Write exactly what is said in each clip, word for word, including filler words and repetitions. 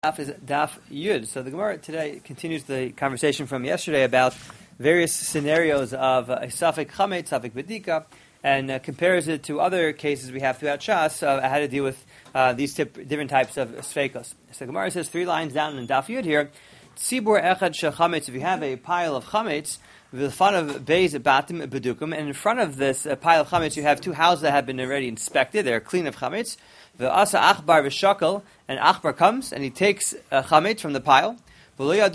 Daf is Daf Yud. So the Gemara today continues the conversation from yesterday about various scenarios of uh, a Safek Chametz, Safek Bedika, and uh, compares it to other cases we have throughout Shas of uh, how to deal with uh, these tip, different types of Sfeikos. So the Gemara says three lines down in Daf Yud here, Tzibur Echad Shechametz, if you have a pile of Chametz, the front of Beis Batim Bedukum, and in front of this uh, pile of Chametz you have two houses that have been already inspected, they're clean of Chametz. The Asa Achbar v'Shakal, and Achbar comes and he takes uh, chametz from the pile. He went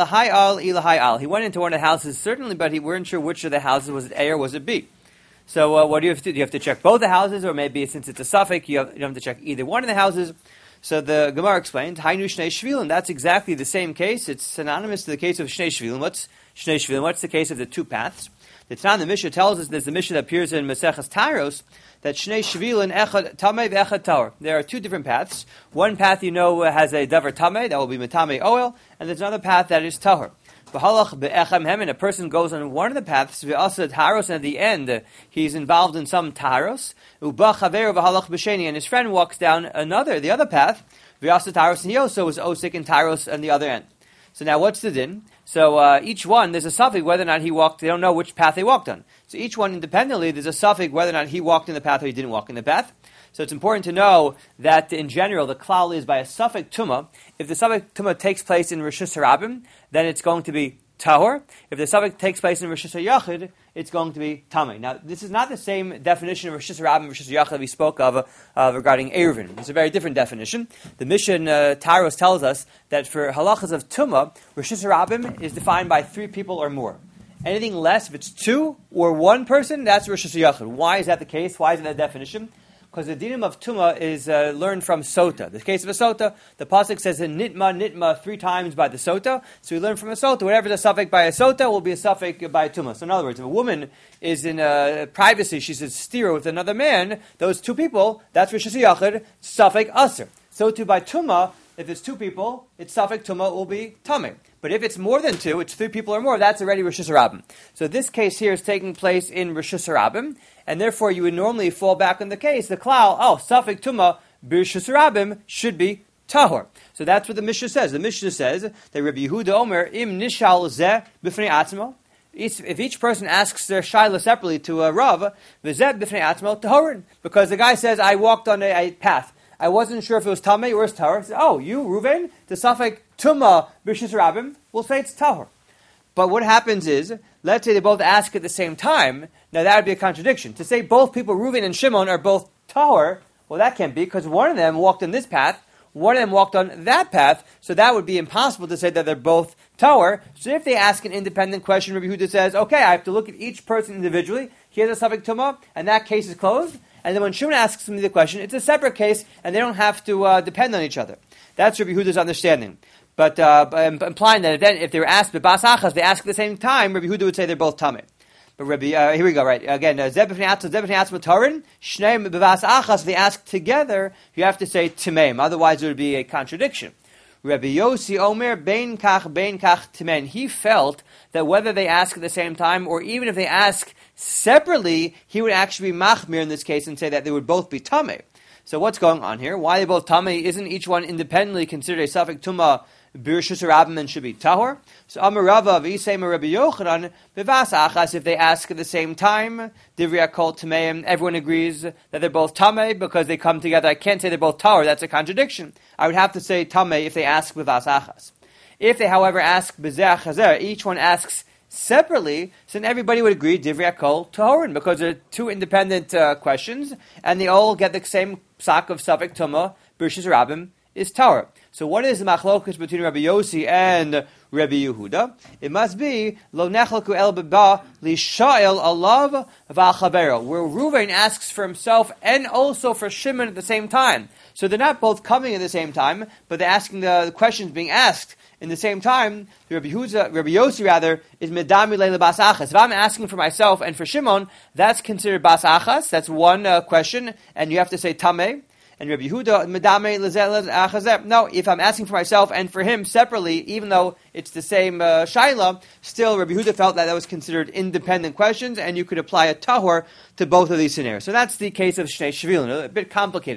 into one of the houses certainly, but he weren't sure which of the houses was it A or was it B. So uh, what do you have to do? Do you have to check both the houses, or maybe since it's a suffix, you, have, you don't have to check either one of the houses? So the Gemara explains, Hainu Shnei Shvilin. That's exactly the same case. It's synonymous to the case of Shnei Shvilin. What's Shnei Shvilin? What's the case of the two paths? The Tanna, the Mishnah tells us, there's the Mishnah that appears in Maseches Taaros, that Shnei Shvilin echad tamei v'echad tahor. There are two different paths. One path you know has a davar tamei, that will be metamei oil, and there's another path that is tahor. V'halach be'echem hem, and a person goes on one of the paths, v'asa taros, and at the end uh, he's involved in some taros. Uba chaveru v'halach b'sheni, and his friend walks down another, the other path, v'asa taros, and he also was osik in taros on the other end. So now what's the din? So uh, each one, there's a suffix whether or not he walked, they don't know which path they walked on. So each one independently, there's a suffix whether or not he walked in the path or he didn't walk in the path. So it's important to know that in general, the klal is by a suffix tumah. If the suffix tumah takes place in Rishus Harabim, then it's going to be tahor. If the suffix takes place in Rishus Yachid, it's going to be tamei. Now, this is not the same definition of Rishus Harabim and Rishus Yachid we spoke of uh, regarding Eruvin. It's a very different definition. The Mishnah uh, Taros tells us that for halachas of tumah, Rishus Harabim is defined by three people or more. Anything less, if it's two or one person, that's Rishus Yachid. Why is that the case? Why is it that definition? Because the dinim of tumah is uh, learned from sota. The case of a sota, the pasuk says nitma, nitma three times by the sota. So we learn from a sota. Whatever is a suffix by a sota will be a suffix by a tumah. So in other words, if a woman is in uh, privacy, she's a stira with another man, those two people, that's Rishus Yachid, suffix aser. So too by tumah, if it's two people, its suffix tumah will be tamei. But if it's more than two, it's three people or more, that's already Rishus Harabim. So this case here is taking place in Rishus Harabim, and therefore you would normally fall back on the case, the klal, oh, Safek Tumah, Rishus Harabim should be tahor. So that's what the Mishnah says. The Mishnah says that Rabbi Yehuda Omer, im nishal zeh b'fnei atzmo, if each person asks their shaila separately to a Rav, v'zeh b'fnei atzmo tahorin, because the guy says, I walked on a, a path. I wasn't sure if it was tamei or it's tahor. Says, oh, you, Reuven, the Safek Tumah B'Rishus Harabim, will say it's tahor. But what happens is, let's say they both ask at the same time, now that would be a contradiction. To say both people, Reuven and Shimon, are both tahor, well that can't be, because one of them walked on this path, one of them walked on that path, so that would be impossible to say that they're both tahor. So if they ask an independent question, Rabbi Yehuda says, okay, I have to look at each person individually, he has a Safek Tumah, and that case is closed. And then when Shimon asks me the question, it's a separate case, and they don't have to uh, depend on each other. That's Rabbi Yehuda's understanding. But uh, implying that then if they were asked b'bas achas, they ask at the same time, Rabbi Yehuda would say they're both tamei. But Rabbi, uh, here we go, right? Again, zeh b'fnei atzmo, zeh b'fnei atzmo tahorin, shneim b'bas achas, if they ask together, you have to say tameim. Otherwise, it would be a contradiction. Rabbi Yossi Omer, bein kach, bein kach tamein. He felt that whether they ask at the same time, or even if they ask separately, he would actually be machmir in this case and say that they would both be tamei. So what's going on here? Why are they both tamei? Isn't each one independently considered a suffix tumah b'Rishus Harabim and should be tahor? So Amar Rava v'Yisei Rabbi Yochanan b'vas achas, if they ask at the same time, divrei kol tameim, everyone agrees that they're both tamei because they come together. I can't say they're both tahor. That's a contradiction. I would have to say tamei if they ask b'vas achas. If they, however, ask b'zeh chazer, each one asks separately, so then everybody would agree divrei kol tahorin, because they're two independent uh, questions, and they all get the same psak of suffix tumah b'Rishus Harabim is tahor. So what is the machlokus between Rabbi Yossi and Rabbi Yehuda? It must be lo nechlaku el beba li sha'el alav v'achavero, where Reuven asks for himself and also for Shimon at the same time. So they're not both coming at the same time, but they're asking the, the questions being asked in the same time. The Rabbi Yehuda, Rabbi Yossi rather, is medami leila bas achas. If I'm asking for myself and for Shimon, that's considered bas achas. That's one uh, question, and you have to say tamei. And Rabbi Yehuda, medame lezel achazeh. No, if I'm asking for myself and for him separately, even though it's the same uh, shaila, still Rabbi Yehuda felt that that was considered independent questions, and you could apply a tahor to both of these scenarios. So that's the case of Shnei Shvilin, a bit complicated.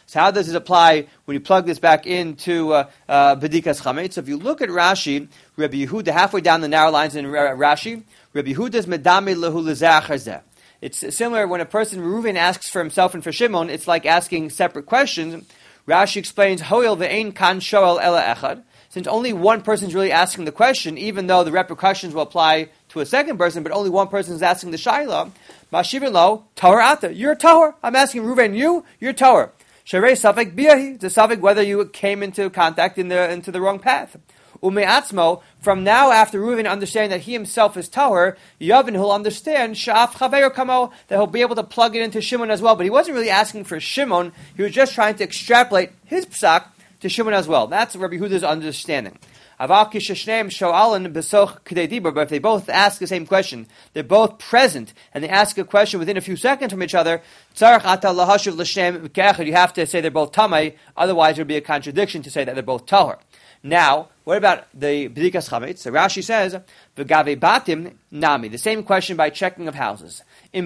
So how does it apply when you plug this back into uh, uh, Bedikas Chametz? So if you look at Rashi, Rabbi Yehuda, halfway down the narrow lines in Rashi, Rabbi Yehuda's medami lehu lezeh. It's similar when a person, Reuven, asks for himself and for Shimon, it's like asking separate questions. Rashi explains, Hoil ve'ein kan shoel ela echad. Since only one person is really asking the question, even though the repercussions will apply to a second person, but only one person is asking the shayla, Mashivin lo, Tahor ata. You're a Tahor. I'm asking Reuven, you, you're Tahor. Sharei safek biyahi. It's a safek whether you came into contact in the into the wrong path. Ume'atzmo, from now after Reuven understanding that he himself is Tahor, Yavin, he'll understand, Sha'af chaver kamo, that he'll be able to plug it into Shimon as well. But he wasn't really asking for Shimon, he was just trying to extrapolate his psak to Shimon as well. That's Rabbi Yehuda's understanding. But if they both ask the same question, they're both present, and they ask a question within a few seconds from each other, you have to say they're both tamei, otherwise there would be a contradiction to say that they're both tahor. Now, what about the Bedikas Chametz? So Rashi says, V'gave batim nami, the same question by checking of houses. If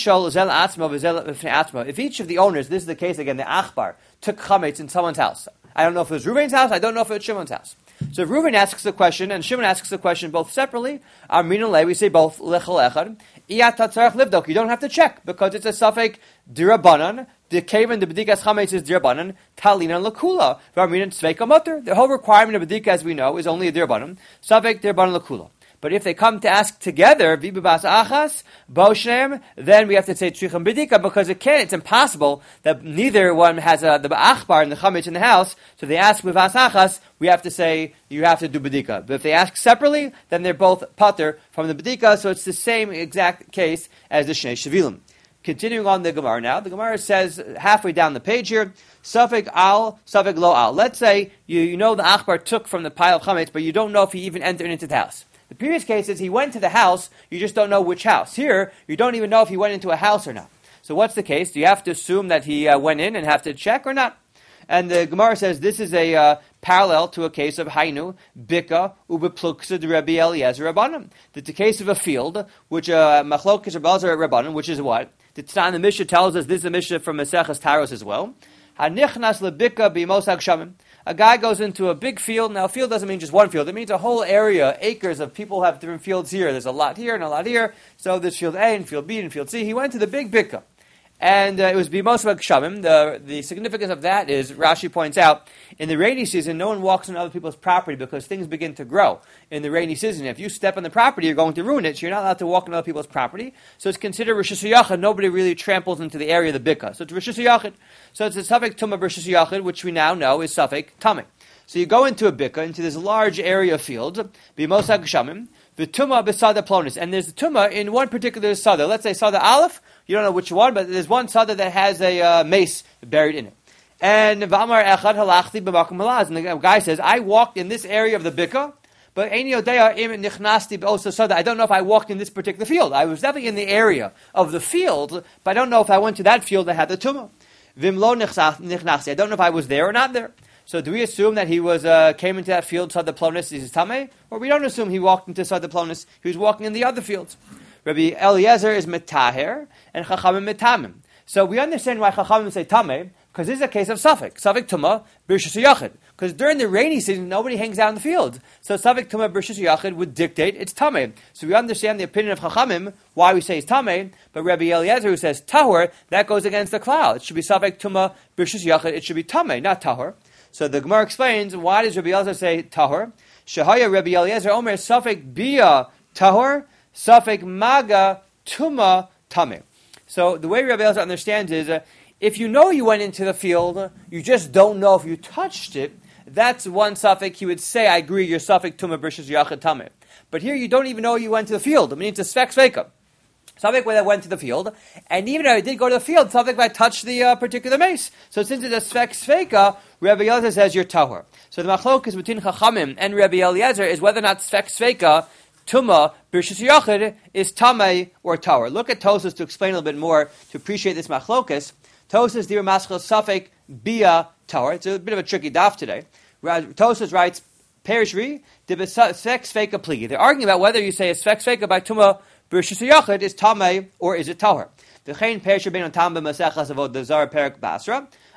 each of the owners, this is the case again, the Achbar, took Chametz in someone's house. I don't know if it was Reuven's house, I don't know if it was Shimon's house. So if Reuven asks the question and Shimon asks the question both separately, Amrin we say both lechol echad. Iyat tatzarach livdok. You don't have to check because it's a suffix dirabanan. The kaven the bedikas chametz is dirabanan. Talina lakula. V'amrin tzveika mutter. The whole requirement of bedika, as we know, is only a dirabanan. Suffix dirabanan lakula. But if they come to ask together, vibibas achas, boshnem, then we have to say tricham bedika because it can't, it's impossible that neither one has a, the achbar and the chametz in the house. So they ask vibibas achas, we have to say you have to do bedika. But if they ask separately, then they're both pater from the bedika. So it's the same exact case as the shnei shavilim. Continuing on the Gemara now, the Gemara says halfway down the page here, Safek al, Safek lo al. Let's say you, you know the achbar took from the pile of chametz, but you don't know if he even entered into the house. The previous case is he went to the house, you just don't know which house. Here, you don't even know if he went into a house or not. So what's the case? Do you have to assume that he uh, went in and have to check or not? And the Gemara says this is a uh, parallel to a case of Hainu, Bika, Ubepluksa de Rabbi Eliezer Rabbanim. That's the case of a field, which uh, Machlokes Rabbi Eliezer Rabbanim, which is what? The Tzan the Mishnah tells us, this is a Mishnah from Maseches Taros as well. Hanichnas lebika b'mos hagshamim. A guy goes into a big field. Now, a field doesn't mean just one field. It means a whole area, acres of people have different fields here. There's a lot here and a lot here. So there's field A and field B and field C. He went to the big bika. And uh, it was b'mos hagshamim. The, the significance of that is, Rashi points out, in the rainy season, no one walks on other people's property because things begin to grow in the rainy season. If you step on the property, you're going to ruin it. So you're not allowed to walk on other people's property. So it's considered Rishus Yachid. Nobody really tramples into the area of the bika. So it's Rishus Yachid. So it's a Safek Tumah Rishus Yachid, which we now know is Safek Tameh. So you go into a bika, into this large area of field, b'mos hagshamim, v'tumah b'sada plonis, and there's a tumah in one particular sada. Let's say sada aleph. You don't know which one, but there's one sada that has a uh, mace buried in it. And v'amar echad halachti b'makom halaz, and the guy says, I walked in this area of the bika, but eini yodea im nichnasti b'osa sada. I don't know if I walked in this particular field. I was definitely in the area of the field, but I don't know if I went to that field that had the tumah. V'imlo nichnasti. I don't know if I was there or not there. So do we assume that he was uh, came into that field, Sad Plonis, is Tameh? Or we don't assume he walked into Sad Plonis, he was walking in the other fields. Rabbi Eliezer is Metaher, and Chachamim Metamim. So we understand why Chachamim say Tameh, because this is a case of Safek. Safek Tumah, B'Rishus Yachid. Because during the rainy season, nobody hangs out in the field. So Safek Tumah, B'Rishus Yachid would dictate it's Tameh. So we understand the opinion of Chachamim, why we say it's Tameh, but Rabbi Eliezer who says Tahor, that goes against the cloud. It should be Safek Tumah, B'Rishus Yachid, it should be Tameh, not Tahor. So the Gemara explains, why does Rabbi Eliezer say tahor? Shehaya Rabbi Eliezer Omer Safek Bia tahor, Safek Maga Tuma Tameh. So the way Rabbi Eliezer understands is, uh, if you know you went into the field, you just don't know if you touched it, that's one Safek he would say, I agree, you're Safek Tuma B'Rishus Yachid Tameh. But here you don't even know you went to the field. I mean, it's a Svek Sveka. Safek when I went to the field, and even if I did go to the field, Safek when I touched the uh, particular mace. So since it's a Svek Sveka, Rabbi Eliezer says you're Tahor. So the machlokes between Chachamim and Rabbi Eliezer is whether or not Svek Sveka, Tumah, B'Rishus Yachid, is Tameh or Tahor. Look at Tosas to explain a little bit more, to appreciate this machlokes. Tosas, Dir Maschel, Safek, Bia, Tahor. It's a bit of a tricky daf today. Tosas writes, Perishri, Svek Sveka Pligi. They're arguing about whether you say a Svek Sveka by Tumah, B'Rishus Yachid is Tameh or is it Tahor? The Chayin Perish Rabbeinu Tam b'Masechas Avod Zarah Perak Basra.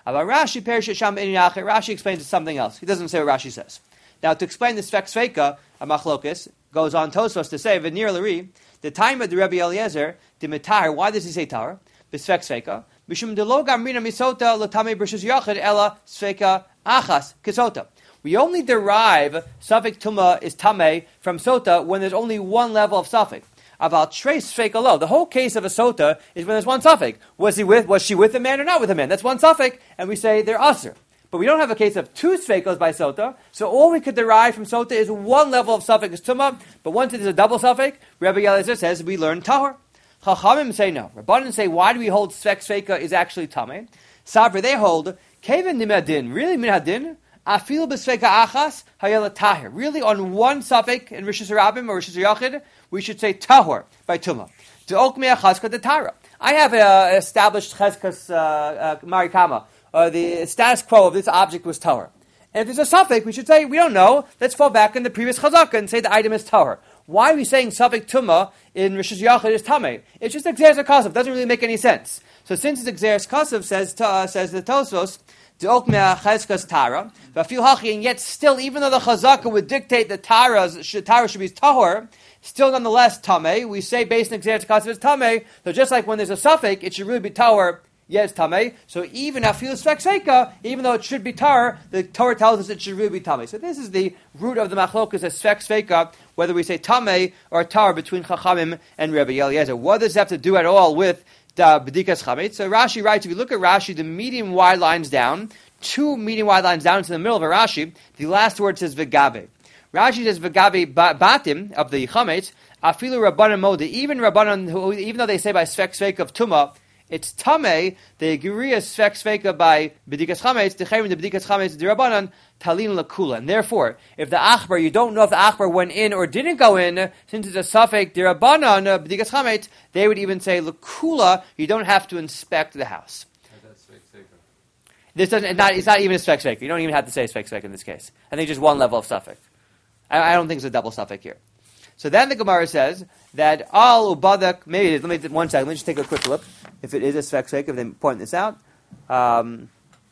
About Rashi, Perish Sham Inyach, Rashi explains it something else. He doesn't say what Rashi says. Now, to explain the Sfek Sveika, a Machlokis, goes on Tosfos to say, V'nir Lari, the time of the Rebbe Eliezer, the Mitar, why does he say Tar? B'Sfek Sveika, Mishum Delo Gamrina Misota, Latame Brishus Yachid, Ella Sveika Achas, Kisota. We only derive Safek Tuma is Tame from Sota when there's only one level of Safek. About trace Sfeik alo. The whole case of a Sota is when there's one Safek. Was he with, was she with a man or not with a man? That's one Safek, and we say they're Aser. But we don't have a case of two Sfeikos by Sota, so all we could derive from Sota is one level of Safek is Tuma, but once it is a double Safek, Rebbe Eliezer says we learn Tahor. Chachamim say no. Rabbanan say, why do we hold Sfek Sveika is actually Tame? Sabra, they hold, Kevin Nimadin, really Minadin? Afil b'sfeika achas hayela tahir. Really, on one suffix in Rishus Harabim or Rishus Yachid, we should say tahor by tuma. To okmei achazka the tara. I have an established cheskas uh, uh, marikama. Uh, the status quo of this object was tahor. And if there's a suffix, we should say we don't know. Let's fall back in the previous chazaka and say the item is tahor. Why are we saying suffix tuma in Rishus Yachid is tameh? It's just exeres kasav. Doesn't really make any sense. So since it's exeres kasav, says uh, says the Tosfos. And yet still, even though the chazaka would dictate that Tara should, Tara should be tahor, still nonetheless tameh. We say based on exeres kasav is tameh. So just like when there's a suffix, it should really be tahor. Yes, tameh. So even afil sfek seika, even though it should be tar, the Torah tells us it should really be tameh. So this is the root of the machlokas as sfek seika, whether we say tameh or tar between Chachamim and Rebbe Eliezer. What does it have to do at all with the b'dikas chametz? So Rashi writes, if you look at Rashi, the medium wide lines down, two medium wide lines down into the middle of a Rashi, the last word says v'gabe. Rashi says v'gabe batim of the chametz, afilu rabbanan mode, even rabbanan who, even though they say by sfek sveik of tuma, it's tameh, they agree as sfek sveika by b'dikas chametz, techayim the b'dikas chametz the rabbanan talin lakula. And therefore, if the achbar, you don't know if the achbar went in or didn't go in, since it's a suffix the rabbanan b'dikas chametz, they would even say lakula. You don't have to inspect the house. This doesn't. It's not, it's not even a sfek sveika. You don't even have to say sfek sveika in this case. I think just one level of suffix. I, I don't think it's a double suffix here. So then the Gemara says that al ubadak. Maybe it is. Let me one second. Let me just take a quick look. If it is a sfek sveika, if they point this out. Um,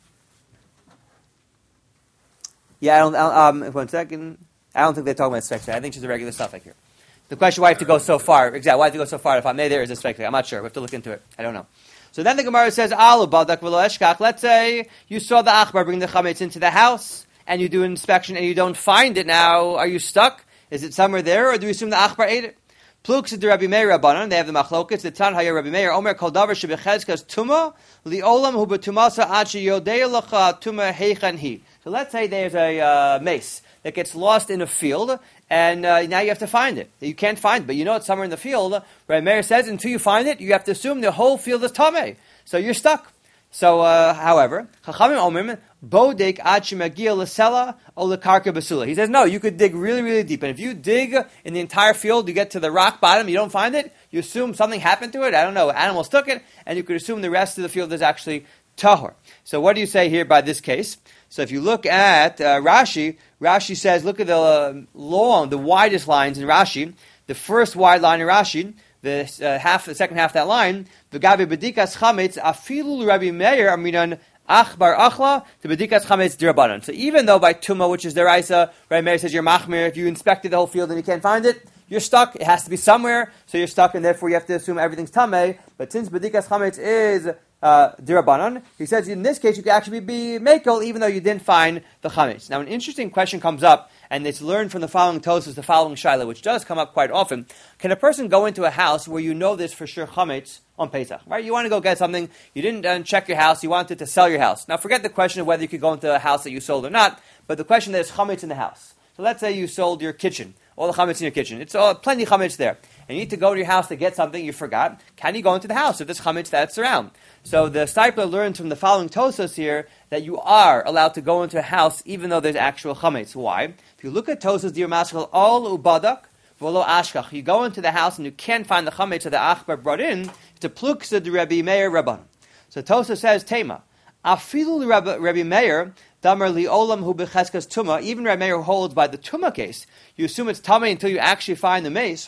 yeah, I don't. Um, one second. I don't think they're talking about sfek sveika. I think it's just a regular suffix here. The question: why have to go so far? Exactly. Why have to go so far? If I may, there is a sfek sveika. I'm not sure. We have to look into it. I don't know. So then the Gemara says, Al badak v'lo eshkach. Let's say you saw the achbar bring the chametz into the house, and you do an inspection, and you don't find it. Now, are you stuck? Is it somewhere there, or do we assume the achbar ate it? Pluks the Rabbi Meir Rabbanan. They have the machlokas. The Tan Hayar Rabbi Meir Omer Kol Davar Shebechezkas Tuma Liolam Hu Betumasa Ad Sheyodei Lacha Tuma Heichan Hi. So let's say there's a uh, mace that gets lost in a field, and uh, now you have to find it. You can't find it, but you know it's somewhere in the field. Rabbi Meir says, until you find it, you have to assume the whole field is tameh. So you're stuck. So, uh, however, Chachamim Omrim, Bodek Ad Shemagia L'Sela O L'Karka Basula. He says, no, you could dig really, really deep. And if you dig in the entire field, you get to the rock bottom, you don't find it, you assume something happened to it, I don't know, animals took it, and you could assume the rest of the field is actually tahor. So what do you say here by this case? So if you look at uh, Rashi, Rashi says, look at the uh, long, the widest lines in Rashi. The first wide line in Rashi, the uh, half, the second half of that line, v'gabe b'dikas chametz afilu Rabbi Meir aminan achbar achla to b'dikas chametz d'Rabbanan. So even though by tuma, which is deraisa, Rabbi Meir says you're machmir, if you inspected the whole field and you can't find it, you're stuck. It has to be somewhere, so you're stuck, and therefore you have to assume everything's tameh. But since b'dikas chametz is Uh, Dirabanan, he says in this case you could actually be Mekel even though you didn't find the Chametz. Now an interesting question comes up, and it's learned from the following Tosas, the following Shaila, which does come up quite often. Can a person go into a house where you know there's for sure Chametz on Pesach? Right? You want to go get something, you didn't uh, check your house, you wanted to sell your house. Now forget the question of whether you could go into a house that you sold or not, but the question that there's Chametz in the house. So let's say you sold your kitchen, all the Chametz in your kitchen. It's all, plenty of Chametz there. And you need to go to your house to get something you forgot. Can you go into the house if there's Chametz that's around? So the Stipler learns from the following Tosas here that you are allowed to go into a house even though there's actual Chametz. Why? If you look at Tosas, Dir Maschal, all ubadak, v'lo ashkach. You go into the house and you can't find the Chametz that the Achbar brought in, it's a pluksa de Rabbi Meir Rabban. So Tosas says, Tema, afilu Rabbi Meir, damar li olam hu becheskas tuma, even Rabbi Meir holds by the tuma case, you assume it's tamei until you actually find the mace.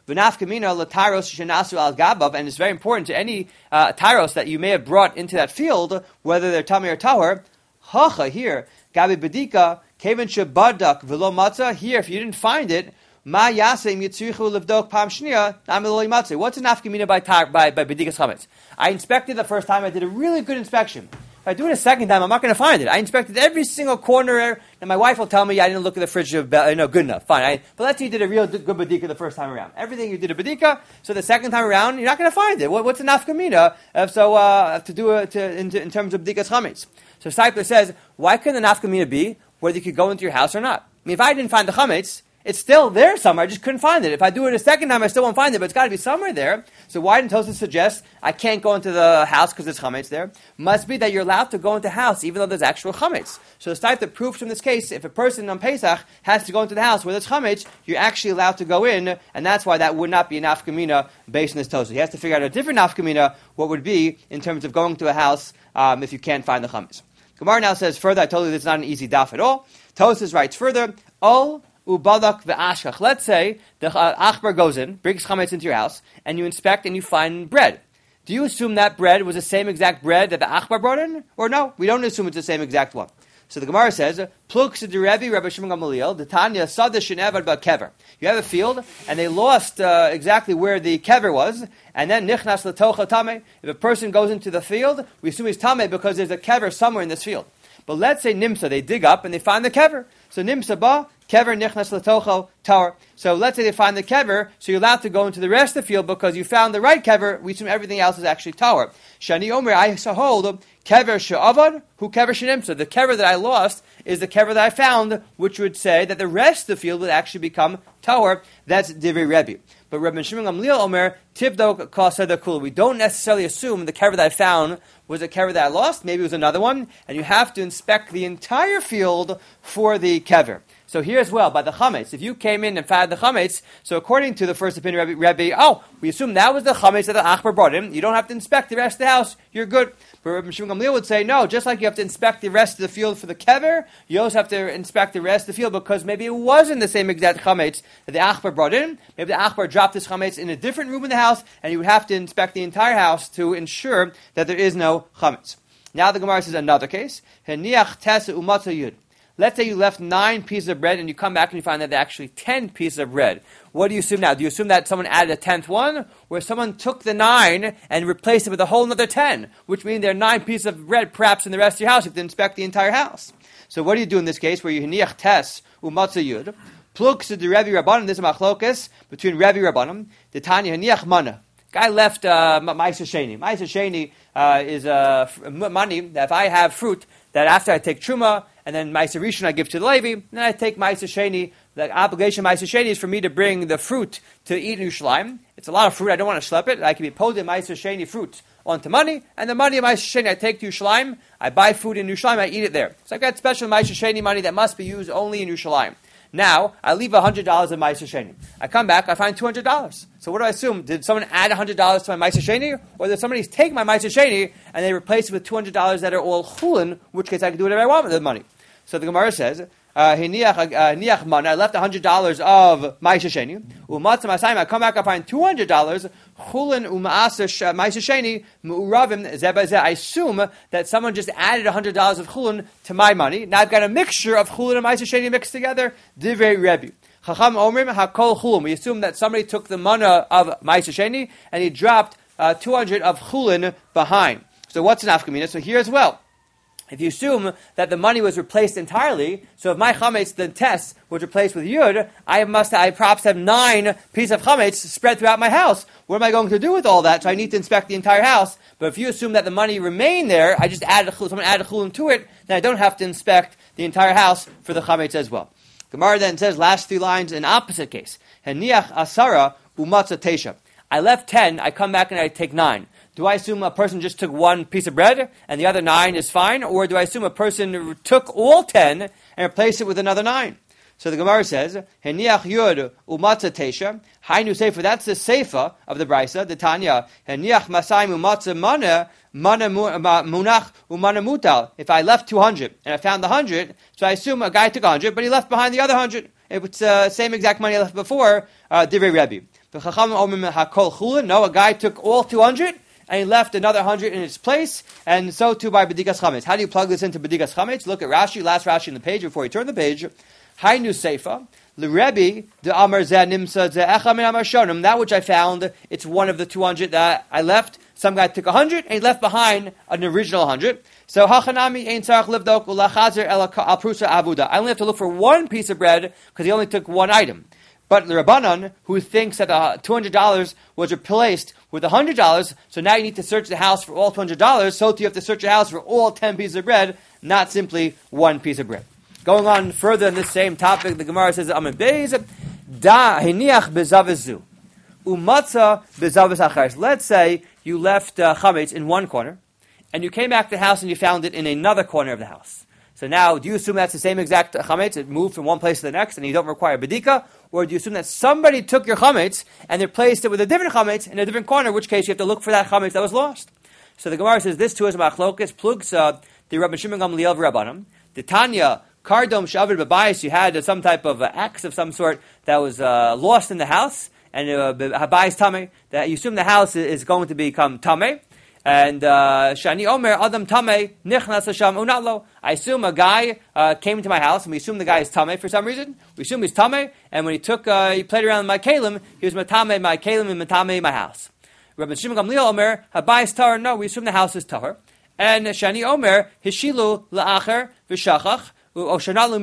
v'nafkamina l'taros shenasu al gabav, and it's very important to any uh, taros that you may have brought into that field, whether they're tamei or tahor. Hacha here, gabi bedika, kevin shebadak v'lo matzah. Here, if you didn't find it, ma yasem yitzrichu levdok pam shniya namiloi matzah. What's an nafkamina by tar, by by bedikas chametz? I inspected the first time. I did a really good inspection. If I do it a second time, I'm not going to find it. I inspected every single corner, and my wife will tell me I didn't look at the fridge. Of, uh, no, good enough, fine. I, but let's say you did a real good badika the first time around. Everything you did a badika, so the second time around, you're not going to find it. What, what's a nafkamina? Uh, so uh, to do it to, in, in terms of badikas chametz. So Steipler says, why couldn't the nafkamina be whether you could go into your house or not? I mean, if I didn't find the chametz, it's still there somewhere. I just couldn't find it. If I do it a second time, I still won't find it, but it's got to be somewhere there. So why didn't Tosfos suggest I can't go into the house because there's chametz there? Must be that you're allowed to go into the house even though there's actual chametz. So the type that proves from this case, if a person on Pesach has to go into the house where there's chametz, you're actually allowed to go in, and that's why that would not be an nafkamina based on this Tosfos. He has to figure out a different nafkamina, what would be in terms of going to a house um, if you can't find the chametz. Gemara now says further, I told you this is not an easy daf at all. Tosfos writes further, Ol ubalak ve'ashkach. Let's say the uh, achbar goes in, brings chametz into your house, and you inspect and you find bread. Do you assume that bread was the same exact bread that the achbar brought in? Or no, we don't assume it's the same exact one. So the Gemara says, Pluk Sidirevi Rabbi Shimon Gamaliel, the Tanya Sadish Shenevad Ba Kever. You have a field, and they lost uh, exactly where the kever was, and then Nichnas Latocha Tameh. If a person goes into the field, we assume he's Tameh because there's a kever somewhere in this field. But let's say Nimsa, they dig up and they find the kever. So Nimsa Ba, kever Nichnas Latocha Tower. So let's say they find the kever, so you're allowed to go into the rest of the field because you found the right kever. We assume everything else is actually tower. Shani Omer, I hold kever she'avad, who kever she'nimsa. The kever that I lost is the kever that I found, which would say that the rest of the field would actually become tower. That's Divrei Rebbe. But Rabbi Shimon Gamliel Omer, Tibdok Kaseda Kul. We don't necessarily assume the kever that I found was a kever that I lost. Maybe it was another one, and you have to inspect the entire field for the kever. So here as well, by the chametz, if you came in and found the chametz, so according to the first opinion, Rebbe, Rebbe oh, we assume that was the chametz that the achbar brought in. You don't have to inspect the rest of the house. You're good. But Rabbi Shimon Gamliel would say, no, just like you have to inspect the rest of the field for the kever, you also have to inspect the rest of the field because maybe it wasn't the same exact chametz that the achbar brought in. Maybe the achbar dropped this chametz in a different room in the house, and you would have to inspect the entire house to ensure that there is no chametz. Now the Gemara says another case. Heniach tesa umatzah yud. Let's say you left nine pieces of bread and you come back and you find that there are actually ten pieces of bread. What do you assume now? Do you assume that someone added a tenth one? Or someone took the nine and replaced it with a whole other ten? Which means there are nine pieces of bread perhaps in the rest of your house. You have to inspect the entire house. So what do you do in this case where you hiniach tes umatzah yud? Pluk to the Rebbe Rabbanim. This is machlokas between Rebbe Rabbanim. The Tanya hiniach mana. Guy left uh, Ma'aser Sheni. Ma'aser Sheni uh, is uh, f- money that if I have fruit, that after I take Truma, and then Ma'aser Rishon I give to the Levi, then I take Ma'aser Sheni. The obligation of Ma'aser Sheni is for me to bring the fruit to eat in Yerushalayim. It's a lot of fruit, I don't want to schlep it. I can be posing Ma'aser Sheni fruit onto money, and the money of Ma'aser Sheni I take to Yerushalayim, I buy food in Yerushalayim, I eat it there. So I've got special Ma'aser Sheni money that must be used only in Yerushalayim. Now, I leave one hundred dollars in Ma'aser Sheni. I come back, I find two hundred dollars. So what do I assume? Did someone add one hundred dollars to my Ma'aser Sheni? Or did somebody take my Ma'aser Sheni and they replace it with two hundred dollars that are all chulin, in which case I can do whatever I want with the money. So the Gemara says, uh, Hiniach mana, I left one hundred dollars of Ma'aser Sheni. Umatzah Masayim, I come back, I find two hundred dollars. Chulin u'ma'aser Ma'aser Sheni, mu'uravim zeh b'zeh. I assume that someone just added one hundred dollars of chulin to my money. Now I've got a mixture of chulin and Ma'aser Sheni mixed together. Divrei Rebbe. Chacham omrim hakol chulin. We assume that somebody took the mana of Ma'aser Sheni and he dropped uh, two hundred of chulin behind. So what's an afkamina? So here as well. If you assume that the money was replaced entirely, so if my chametz, the test, was replaced with yud, I must, I perhaps have nine pieces of chametz spread throughout my house. What am I going to do with all that? So I need to inspect the entire house. But if you assume that the money remained there, I just added a chulin, someone added a chulin to it, then I don't have to inspect the entire house for the chametz as well. Gemara then says, last three lines, in opposite case. Heniach asara umatzah tesha. I left ten, I come back and I take nine. Do I assume a person just took one piece of bread and the other nine is fine? Or do I assume a person took all ten and replaced it with another nine? So the Gemara says, Heniach yud umatzah tesha. Hainu sefer, that's the sefer of the Brisa, the Tanya. Heniach masayim umatzah mana, mana munach umana mutal. If I left two hundred and I found the one hundred, so I assume a guy took one hundred, but he left behind the other one hundred. It's the uh, same exact money I left before, uh, Divrei Rebbe. The Chachamim omrim hakol chulin. No, a guy took all two hundred and he left another one hundred in its place, and so too by B'dikas Chametz. How do you plug this into B'dikas Chametz? Look at Rashi, last Rashi in the page before you turn the page. Hainu Seifa, L'Rebbe, the Amar Zeh Nimsa Zeh Echa Min Amar Shonim. That which I found, it's one of the two hundred that I left. Some guy took one hundred and he left behind an original one hundred. So Hachanami Ein Tzarach Livdok U'Lachazer El Al Prusa Avuda. I only have to look for one piece of bread because he only took one item. But the Rabbanan, who thinks that uh, two hundred dollars was replaced with one hundred dollars, so now you need to search the house for all two hundred dollars, so you have to search the house for all ten pieces of bread, not simply one piece of bread. Going on further in this same topic, the Gemara says, Amid Beis, Da Hiniach Bezavizu, Umatza Bezaviz Acharis. Let's say you left uh, chametz in one corner, and you came back to the house and you found it in another corner of the house. So now, do you assume that's the same exact chametz? It moved from one place to the next, and you don't require bedika, or do you assume that somebody took your chametz and they replaced it with a different chametz in a different corner? In which case, you have to look for that chametz that was lost. So the Gemara says this too is machlokas plugsa the Rabbi Shimon Gamliel v'Rabbanim. The Tanya kardom shavid b'bayis. You had uh, some type of uh, axe of some sort that was uh, lost in the house, and habayis uh, tameh. That you assume the house is going to become tameh. And Shani Omer Adam Tameh Nichnas Hasham Unatlo. I assume a guy uh, came into my house, and we assume the guy is Tameh for some reason. We assume he's Tameh, and when he took, uh, he played around with my kalim, he was Matameh my kalim and Matameh my house. Rabbi Shimon Gamliel Omer Habayis Tahor. No, we assume the house is Tahor. And Shani Omer Hishilu La'acher V'Shachach. No,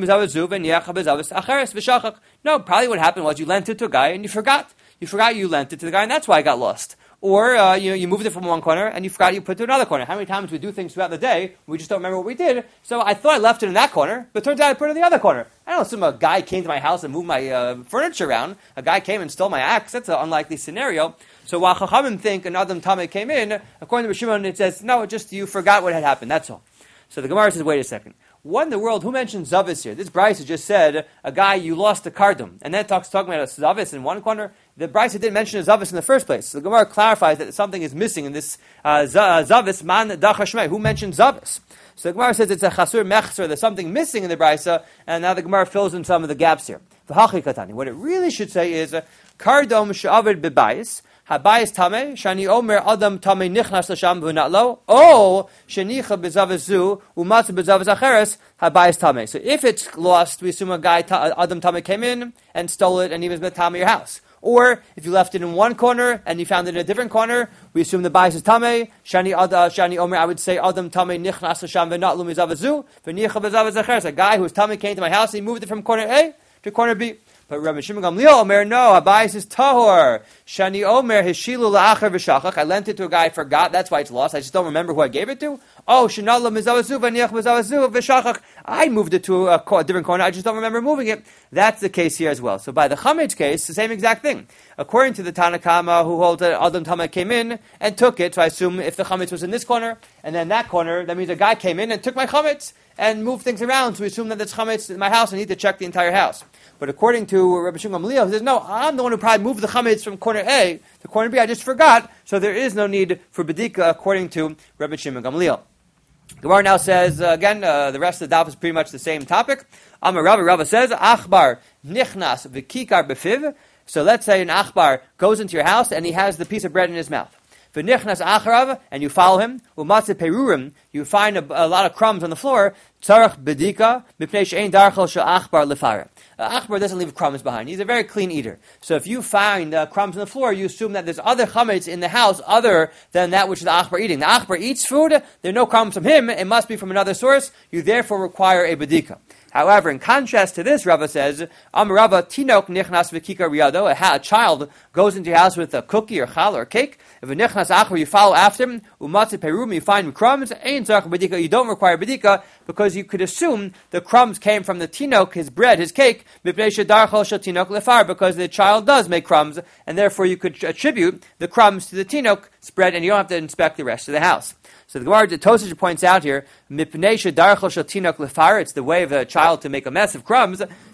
probably what happened was you lent it to a guy and you forgot. You forgot you lent it to the guy, and that's why I got lost. Or uh, you know, you moved it from one corner and you forgot you put it to another corner. How many times we do things throughout the day, we just don't remember what we did. So I thought I left it in that corner, but it turns out I put it in the other corner. I don't assume a guy came to my house and moved my uh, furniture around. A guy came and stole my axe. That's an unlikely scenario. So while Chachamim think an Adam Tameh came in, according to Shimon, it says, no, it just you forgot what had happened. That's all. So the Gemara says, wait a second. What in the world? Who mentioned Zavis here? This Brisa just said a guy you lost a kardum, and then it talks talking about a Zavis in one corner. The Brisa didn't mention a Zavis in the first place. So the Gemara clarifies that something is missing in this uh, Zavis man dachashmei. Who mentioned Zavis? So the Gemara says it's a chasur mechzer. There's something missing in the Brisa, and now the Gemara fills in some of the gaps here. What it really should say is kardom she'avid bebayis. Habayis tameh shani omer adam tameh nichnas l'sham v'natlo o shenicha bezavizu umatz bezaviz acheres habayis tameh. So if it's lost, we assume a guy ta- adam tameh came in and stole it, and he was metameh your house. Or if you left it in one corner and you found it in a different corner, we assume the bayis is tameh shani ada shani omer. I would say adam tameh nichnas l'sham v'natlo bezavizu v'nicha bezaviz acheres. A guy whose tameh came to my house and he moved it from corner A to corner B. But Rabbi Shimon Gamliel Omer, no, Habayis is tahor. Shani Omer hishilu la'acher v'shachach. I lent it to a guy, I forgot, that's why it's lost. I just don't remember who I gave it to. Oh, shenala mizavazu v'niach mizavazu v'shachach. I moved it to a, co- a different corner, I just don't remember moving it. That's the case here as well. So by the chametz case, the same exact thing. According to the Tanakama, who holds that Adam Tameh came in and took it, so I assume if the chametz was in this corner and then that corner, that means a guy came in and took my chametz and moved things around. So we assume that it's chametz in my house. I need to check the entire house. But according to Rabbi Shimon Gamliel, he says, no, I'm the one who probably moved the chametz from corner A to corner B. I just forgot. So there is no need for bedika, according to Rabbi Shimon Gamliel. Gemara now says, uh, again, uh, the rest of the daf is pretty much the same topic. Amar Rava, Rava says, Achbar nichnas v'kikar befiv. So let's say an achbar goes into your house and he has the piece of bread in his mouth. V'nichnas acharav, and you follow him. U'matzeh perurim, you find a, a lot of crumbs on the floor. Tzarach bedika, mipnei she'ein darchel shel achbar lefara. Uh, Achbar doesn't leave crumbs behind. He's a very clean eater. So if you find uh, crumbs on the floor, you assume that there's other chametz in the house other than that which the Achbar eating. The Achbar eats food, there are no crumbs from him, it must be from another source. You therefore require a bedika. However, in contrast to this, Rava says, Am Rava tinok nichnas v'kika riyado. A child goes into your house with a cookie or chal or a cake. If a nichnas achar, you follow after him. Umatzeh perum, you find crumbs. Ein tzarach bedika. You don't require bedika because you could assume the crumbs came from the tinok, his bread, his cake. Mipnei shedarchol shel tinok lefar, because the child does make crumbs, and therefore you could attribute the crumbs to the tinok spread, and you don't have to inspect the rest of the house. So the Gemara, the Tosafos points out here, Mipnei shedarchol shel tinok lefar. It's the way of a child to make a mess of crumbs.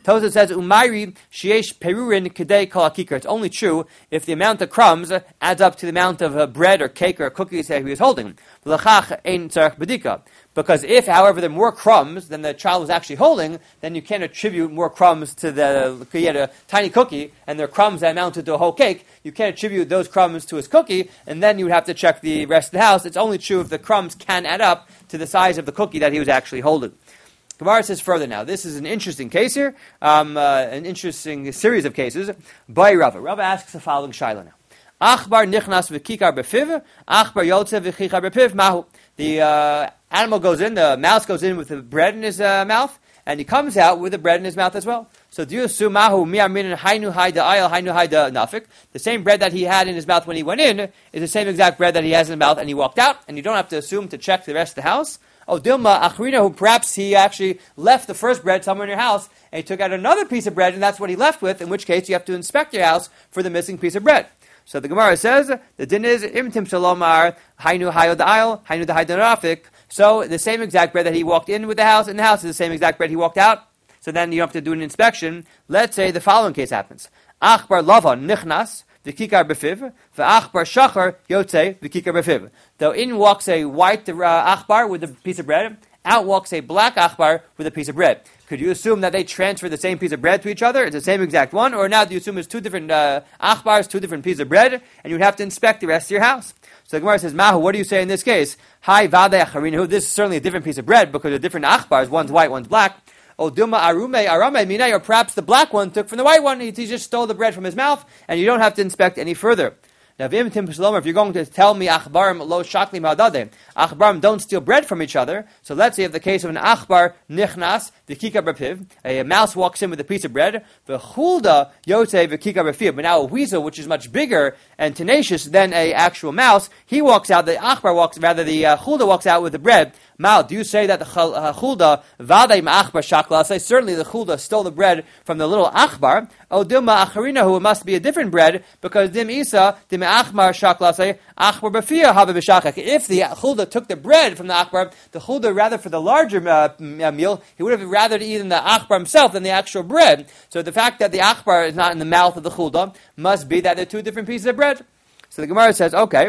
Tosafot says, Umayri sheyesh perurin kedei kol hakikar. It's only true if the amount of crumbs adds up to the amount of uh, bread or cake or cookies that he was holding. L'chach ein tzarech bedika. Because if, however, there are more crumbs than the child was actually holding, then you can't attribute more crumbs to the, he had a tiny cookie, and there are crumbs that amounted to a whole cake. You can't attribute those crumbs to his cookie, and then you would have to check the rest of the house. It's only true if the crumbs can add up to the size of the cookie that he was actually holding. Gemara says further now. This is an interesting case here, um, uh, an interesting series of cases. By Rava. Rava asks the following shaila now. Achbar nichnas v'kikar befiv, achbar yotze v'kikar befiv mahu. The uh, animal goes in, the mouse goes in with the bread in his uh, mouth, and he comes out with the bread in his mouth as well. So do you assume mahu mi'aminin hainu haida ayel hainu haida nafik? The same bread that he had in his mouth when he went in is the same exact bread that he has in his mouth and he walked out, and you don't have to assume to check the rest of the house. Oh, Dilma Achrina, who perhaps he actually left the first bread somewhere in your house, and he took out another piece of bread, and that's what he left with, in which case you have to inspect your house for the missing piece of bread. So the Gemara says, the din is, imtim shalomar, hainu hayo da'ayel, hainu da'ayel rafik. So the same exact bread that he walked in with the house, in the house is the same exact bread he walked out. So then you don't have to do an inspection. Let's say the following case happens. Achbar lavan nichnas, v'kikar befiv, v'achbar shachar yotze, v'kikar befiv. Though in walks a white uh, achbar with a piece of bread, out walks a black achbar with a piece of bread. Could you assume that they transfer the same piece of bread to each other? It's the same exact one? Or now do you assume it's two different uh, achbars, two different pieces of bread, and you would have to inspect the rest of your house? So the Gemara says, Mahu, what do you say in this case? Hi, vade acharinu. This is certainly a different piece of bread because they're different achbars. One's white, one's black. O dilma arume arame minay, or perhaps the black one took from the white one. He just stole the bread from his mouth, and you don't have to inspect any further. Now, if you're going to tell me achbarim lo shakli ma'adade, achbarim don't steal bread from each other. So let's say if the case of an achbar nichnas v'kika bepiv, a mouse walks in with a piece of bread, v'chulda yote v'kika befiv. But now a weasel, which is much bigger and tenacious than a actual mouse, he walks out. The achbar walks, rather the uh, chulda walks out with the bread. Mal, do you say that the uh, chulda vaday ma'achbar shakla? Say certainly the chulda stole the bread from the little achbar. O dilma acharina, who it must be a different bread because dim isa dim achbar shakla say achbar b'fiyah habe b'shachak. If the chulda took the bread from the achbar, the chulda rather for the larger uh, meal, he would have rather to eat in the achbar himself than the actual bread. So the fact that the achbar is not in the mouth of the chulda must be that they're two different pieces of bread. So the Gemara says, okay.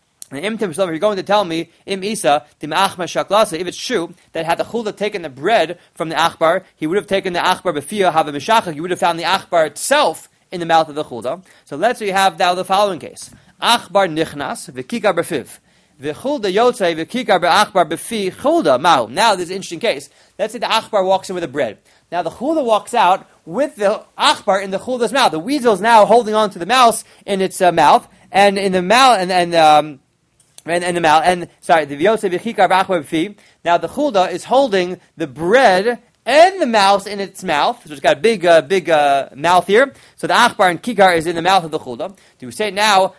If you're going to tell me, im isa, if it's true that had the chulda taken the bread from the achbar, he would have taken the achbar b'fiyah have a mishachach, you would have found the achbar itself in the mouth of the chulda. So let's say you have now the following case. Achbar nichnas, v'kikar b'fiv. V'chulda yotzei, v'kikar b'achbar b'fi chulda, mahu. Now there's an interesting case. Let's say the achbar walks in with the bread. Now the chulda walks out with the achbar in the chulda's mouth. The weasel is now holding on to the mouse in its uh, mouth, and in the mouth, and, and um, And, and the mouth, and sorry, the v'yosei v'chikar b'achbar b'fi. Now the chulda is holding the bread and the mouse in its mouth. So it's got a big, uh, big uh, mouth here. So the achbar and kikar is in the mouth of the chulda. Do we say now?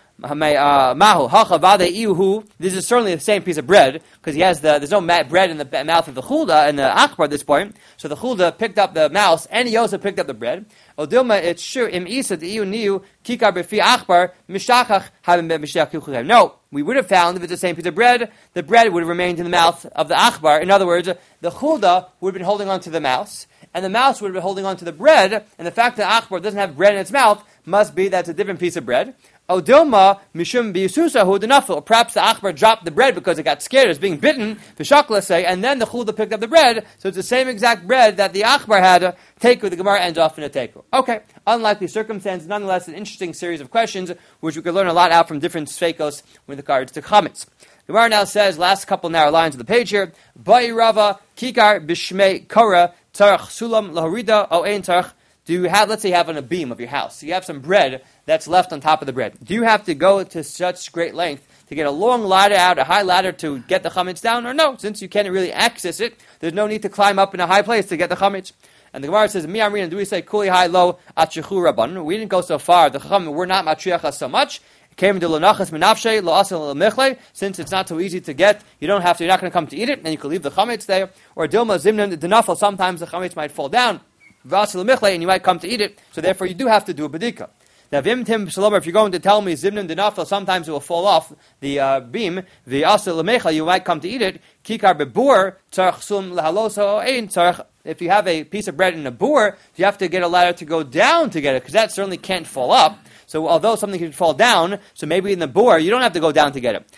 Mahu hacha vade iuhu. This is certainly the same piece of bread because he has the there's no bread in the mouth of the chulda and the achbar at this point. So the chulda picked up the mouse and he also picked up the bread. Odilma, it's true. Im isa iu niu kikar b'fi achbar mishachach havim mishachach. No, we would have found if it's the same piece of bread, the bread would have remained in the mouth of the achbar. In other words, the chulda would have been holding on to the mouse, and the mouse would have been holding on to the bread. And the fact that the achbar doesn't have bread in its mouth must be that it's a different piece of bread. Odilma mishum biyususahu denafil. Perhaps the achbar dropped the bread because it got scared, it was being bitten. V'shakla say, and then the chulda picked up the bread. So it's the same exact bread that the achbar had a teku. The Gemara ends off in a teku. Okay, unlikely circumstance, nonetheless, an interesting series of questions which we could learn a lot out from different sfeikos with regards to chametz. The Gemara now says, last couple narrow lines of the page here. Bai Rava kikar b'shmei kora tarach sulam lahorida o ein tarach. Do you have, let's say you have on a beam of your house, so you have some bread that's left on top of the bread. Do you have to go to such great length to get a long ladder out, a high ladder to get the chametz down? Or no, since you can't really access it, there's no need to climb up in a high place to get the chametz. And the Gemara says, Mi amrin, do we say, Kuli high low atchichu rabban? We didn't go so far. The chacham, we're not matriachas so much. Came to lonachas minafshe lo asel lemechle. Since it's not so easy to get, you don't have to. You're not going to come to eat it, and you can leave the chametz there. Or dilma zimnan denafel. Sometimes the chametz might fall down. And you might come to eat it, so therefore you do have to do a bedika. Now, if you're going to tell me zimnim denafel, sometimes it will fall off the uh, beam. The asel lemecha, you might come to eat it. Kikar bebur tzarich sum lahaloso ein tzarich If you have a piece of bread in a bore, you have to get a ladder to go down to get it, because that certainly can't fall up. So although something can fall down, so maybe in the bore, you don't have to go down to get it.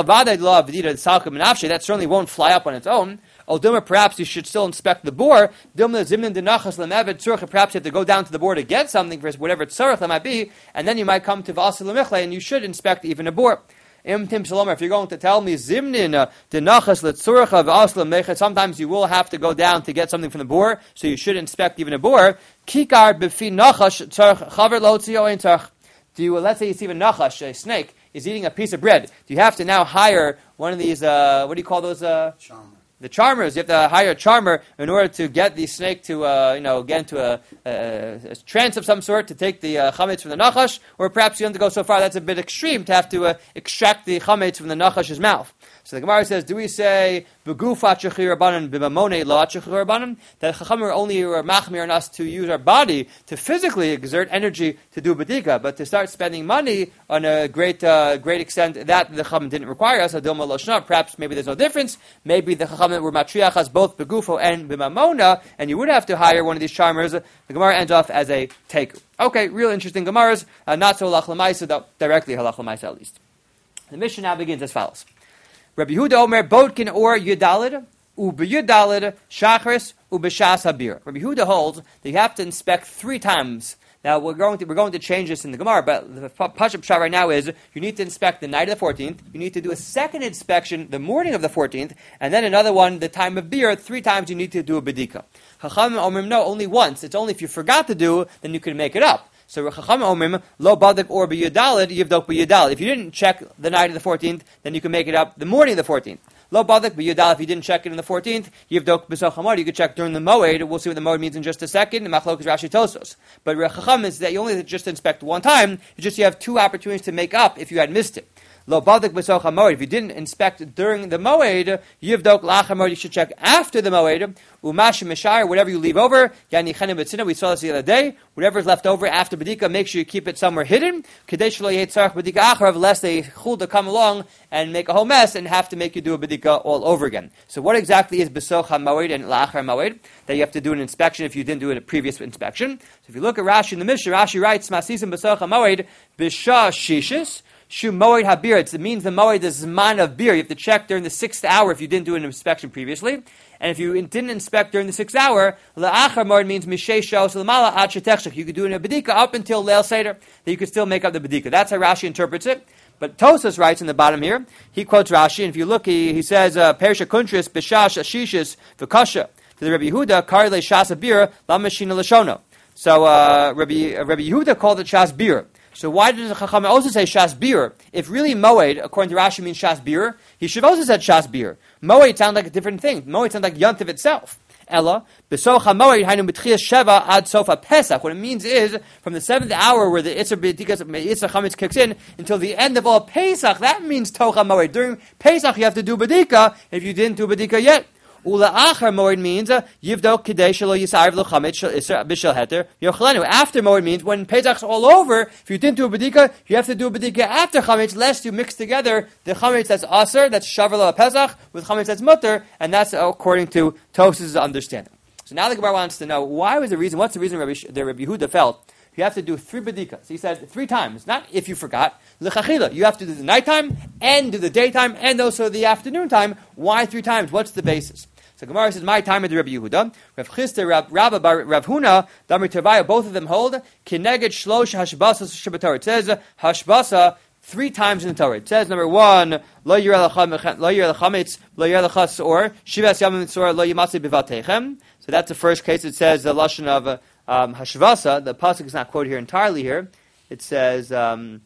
That certainly won't fly up on its own. Perhaps you should still inspect the bore. Perhaps you have to go down to the bore to get something for whatever tzarech that might be, and then you might come to V'aseh L'michle, and you should inspect even a bore. If you're going to tell me zimnin denachas letzurcha v'asla mechet, sometimes you will have to go down to get something from the bore, so you should inspect even a bore. Kikar b'fi nachash tzarch chaver lotzio ein tzarch. Do you, let's say you see a nachash, a snake, is eating a piece of bread. Do you have to now hire one of these? Uh, what do you call those? Uh, Charmer. The charmers. You have to hire a charmer in order to get the snake to, uh, you know, get into a, a, a trance of some sort to take the uh, chametz from the nachash, or perhaps you have to go so far that's a bit extreme to have to uh, extract the chametz from the nachash's mouth. So the Gemara says, do we say begufa chachir rabbanan b'mamone lo chachir rabbanan, that chachamim are only are machmir on us to use our body to physically exert energy to do bedika, but to start spending money on a great uh, great extent that the chachamim didn't require us. Adilma lo shna. Perhaps maybe there's no difference. Maybe the chachamim were matriachas both begufo and b'mamona, and you would have to hire one of these charmers. The Gemara ends off as a teiku. Okay, real interesting Gemaras. Uh, not so halach l'maisa, though directly halach l'maisa at least. The mission now begins as follows. Rabbi Yehuda Omer Bodkin or Yudalid, Ubiyudalid, Shachris, Ubishas Habir. Rabbi Yehuda holds that you have to inspect three times. Now we're going to we're going to change this in the Gemara, but the Pashup Pshat right now is you need to inspect the night of the fourteenth. You need to do a second inspection the morning of the fourteenth, and then another one the time of beer. Three times you need to do a bedika. Chachamim Omrim no, only once. It's only if you forgot to do, then you can make it up. So Chacham Omrim lo badik or b'yudalid yivdok b'yudalid. If you didn't check the night of the fourteenth, then you can make it up the morning of the fourteenth. Lo badik b'yudalid. If you didn't check it on the fourteenth, yivdok b'sochamar. You could check during the moed. We'll see what the moed means in just a second. Machlok is Rashi Tosos. But Chacham is that you only just inspect one time. It's just you have two opportunities to make up if you had missed it. Lo badik b'soch hamoed. If you didn't inspect during the moed, yivdok lachar moed. You should check after the moed. Umash mishar, whatever you leave over. Yani chenim b'tzina. We saw this the other day. Whatever is left over after bedika, make sure you keep it somewhere hidden. Kadesh lo yitzarch bedika acharav, lest they chulda come along and make a whole mess and have to make you do a bedika all over again. So what exactly is b'soch hamoed and lachar moed? That you have to do an inspection if you didn't do it a previous inspection. So if you look at Rashi in the Mishnah, Rashi writes masisim b'soch hamoed b'shah shishis. Shu moed habir. It means the moed is zman of beer. You have to check during the sixth hour if you didn't do an inspection previously. And if you didn't inspect during the sixth hour, la'achar moed means mishei shos l'mala ad shetechshach. You could do a bedika up until leil seder, that you could still make up the bedika. That's how Rashi interprets it. But Tosas writes in the bottom here, he quotes Rashi, and if you look, he, he says, Perisha kuntris b'shash ashishis v'kasha. To the Rabbi Yehuda, kari le shas abir lamashina l'shono. So uh, Rabbi, uh, Rabbi Yehuda called it shas bir. So why does the Chacham also say shas bir? If really moed, according to Rashi, means shas bir, he should also said shas bir. Moed sounds like a different thing. Moed sounds like yontiv itself. Ella, b'socha moed hainu b'tchias sheva ad sofa pesach. What it means is, from the seventh hour where the Isser B'tikas Isser Chametz kicks in, until the end of all Pesach, that means tocha moed. During Pesach you have to do bedika, if you didn't do bedika yet. Ula achar moed means yivdok kidei shelo yisarv lo chametz b'shel heter yochlenu. After moed means when Pesach's all over, if you didn't do a bedika, you have to do a bedika after chametz, lest you mix together the chametz that's aser, that's shavar lo pesach, with chametz that's mutter, and that's according to Tosas' understanding. So now the Gemara wants to know why was the reason. What's the reason Rabbi, the Rabbi Yehuda felt you have to do three bedikas? He says three times, not if you forgot. L'chachila, you have to do the nighttime and do the daytime and also the afternoon time. Why three times? What's the basis? So Gemara says, my time at the Rabbi Yehuda, Rav Chisda, Rav Rabba, Rav Huna, Damri Tavaya, both of them hold, Kineged Shlosh Hashbasa Shabbator. It says, Hashbasa, three times in the Torah. It says, number one, Lo Yireh L'chametz, Lo Yireh L'chasor, Shivas Yamim Tzor, Lo Yimatzei B'vatechem. So that's the first case. It says the Lashon of um, Hashbasa. The pasuk is not quoted here entirely here. It says... Um,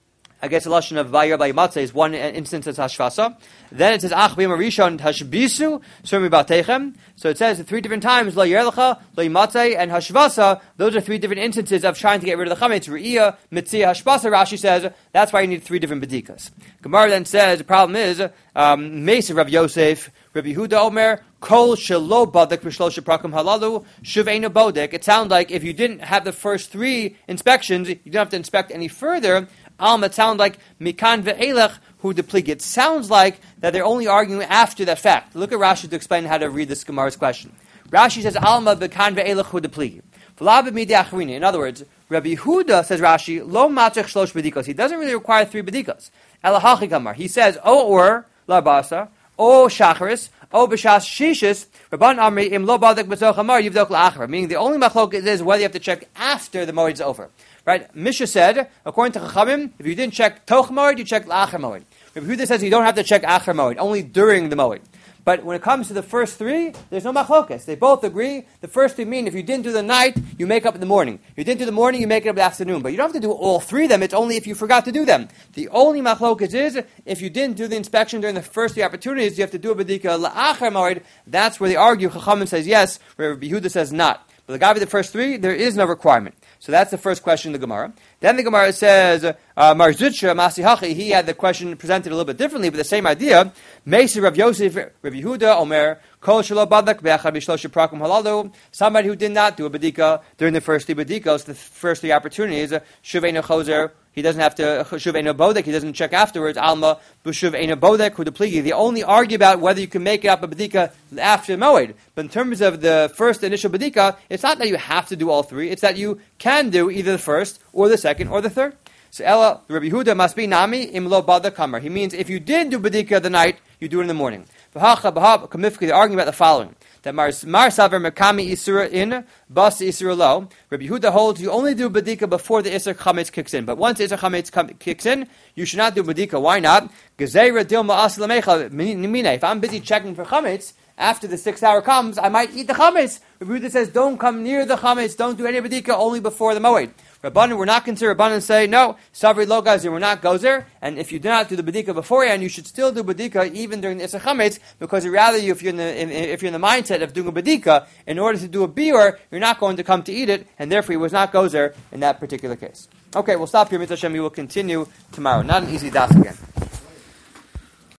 I guess the lashon of Vayir Bayimatzeh is one instance as Hashvasa. Then it says Ach B'yom Rishon Hashbisu Surmi Batechem. So it says three different times Lo Yerlecha, Lo Yimatzeh, and Hashvasa. Those are three different instances of trying to get rid of the chametz. Re'iyah, Mitzia, Hashbasa. Rashi says that's why you need three different bedikas. Gemara then says the problem is um, Mesa Rav Yosef, Rabbi Yehuda Omer. Kol shelo badek b'shlosha prakim halalu shuveinu bodek. It sounds like if you didn't have the first three inspections, you don't have to inspect any further. Um, it sounds like mikan ve'elech hu deplig. It sounds like that they're only arguing after the fact. Look at Rashi to explain how to read this Gemara's question. Rashi says, Alma bekan ve'elach hu depligi. In other words, Rabbi Yehuda, says Rashi, lo matzach shlosh bedikos. He doesn't really require three bedikos. Elahachi kamar. He says, o or labasa, o shacharis, o b'shas shishis, Rabban Amri im lo badak b'zoch amar yivdok la'achar. Meaning the only machlok is whether you have to check after the moed is over. Right? Misha said, according to Chachamim, if you didn't check toch moed, you check la'achar moed. Rabbi Yehuda says you don't have to check achar moed, only during the moed. But when it comes to the first three, there's no machlokas. They both agree. The first three mean if you didn't do the night, you make up in the morning. If you didn't do the morning, you make it up in the afternoon. But you don't have to do all three of them. It's only if you forgot to do them. The only machlokas is if you didn't do the inspection during the first three opportunities, you have to do a bedika la'achar moed. That's where they argue. Chachamim says yes, where Rabbi Yehuda says not. But the Gabi, the first three, there is no requirement. So that's the first question in the Gemara. Then the Gemara says, uh, Mar Zutra Masihachi, he had the question presented a little bit differently, but the same idea. Meisi Rav Yosef, Rav Yehuda, Omer, Kol Shelo Badak Be'achad B'Shlosha Prakum Halalu. Somebody who did not do a bedika during the first three bedikos, the first three opportunities, Shuv Eino Chozer, he doesn't have to, Shuv Eino Bodek, he doesn't check afterwards, Alma, B'Shuv Eino Bodek, Hu Depligi. They only argue about whether you can make up a bedika after the Moed. But in terms of the first initial bedika, it's not that you have to do all three, it's that you can do either the first, or the second, or the third. So Ella, Rabbi Yehuda must be Nami im lo bada kamar. He means if you did do bedika the night, you do it in the morning. V'hacha b'hab kamifki, they're arguing about the following. That Mar Saver Mekami Isura in, Bas Isura lo. Rabbi Yehuda holds you only do bedika before the Isra Chametz kicks in. But once Isra Chametz com- kicks in, you should not do bedika. Why not? Gezeira dilma as lamecha minei. If I'm busy checking for Chametz, after the sixth hour comes, I might eat the chametz. Rabbi Yehuda says, don't come near the chametz, don't do any bedika, only before the moed. Rabbanan, we're not considered. Rabbanan say, no, savri lo gazer, we're not gozer, and if you do not do the bedika beforehand, you should still do bedika even during the Isra Chametz, because rather you, if you're in the in, if you're in the mindset of doing a bedika, in order to do a biur, you're not going to come to eat it, and therefore he was not gozer in that particular case. Okay, we'll stop here. Mitzvah Hashem, we will continue tomorrow. Not an easy das again.